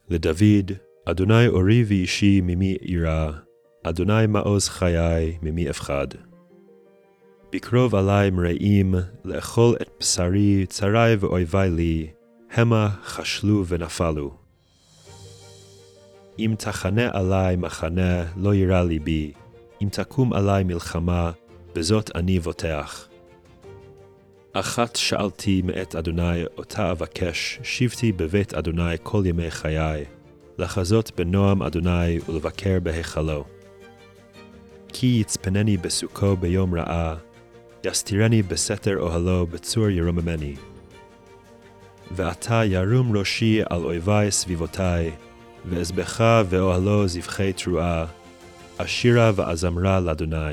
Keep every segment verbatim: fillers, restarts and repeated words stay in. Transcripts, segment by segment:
לדוד, אדוני אורי ואישי ממי אירא, אדוני מעוז חיי ממי אפחד. בקרוב עלי מרעים, לאכול את בשרי, צרי ואויבי לי, המה חשלו ונפלו. אם תחנה עלי מחנה, לא יירא ליבי, אם תקום עלי מלחמה, בזאת אני בוטח. אחת שאלתי מאת אדוני, אותה אבקש, שבתי בבית אדוני כל ימי חיי, לחזות בנועם אדוני ולבקר בהיכלו. כי יצפנני בסוכו ביום רעה, יסתירני בסתר אוהלו בצור ירוממני. ועתה ירום ראשי על אויבי סביבותי, ואזבחה ואוהלו זבחי תרועה, אשירה ואזמרה לאדוני.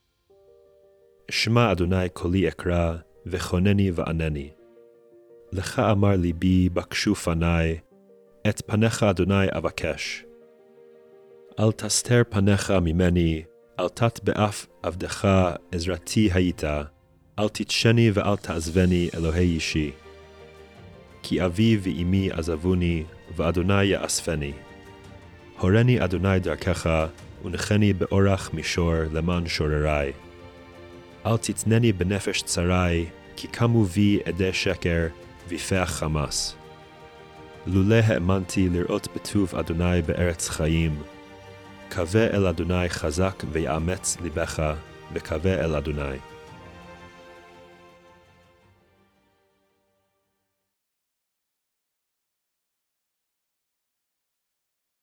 שמע אדוני קולי אקרא, וכונני וענני. לך אמר ליבי בקשו פני, את פניך אדוני אבקש. אל תסתר פניך ממני, אל תט באף עבדך עזרתי היית, אל תתשני ואל תעזבני אלוהי אישי. כי אבי ואמי עזבוני, ואדוני יאספני. הורני אדוני דרכך, ונחני באורח מישור למען שוררי. אל תתנני בנפש צרי, כי קמו בי עדי שקר, ויפח חמס. לולא האמנתי לראות בטוב אדוני בארץ חיים, קווה אל אדוני חזק ויאמץ ליבך, וקווה אל אדוני.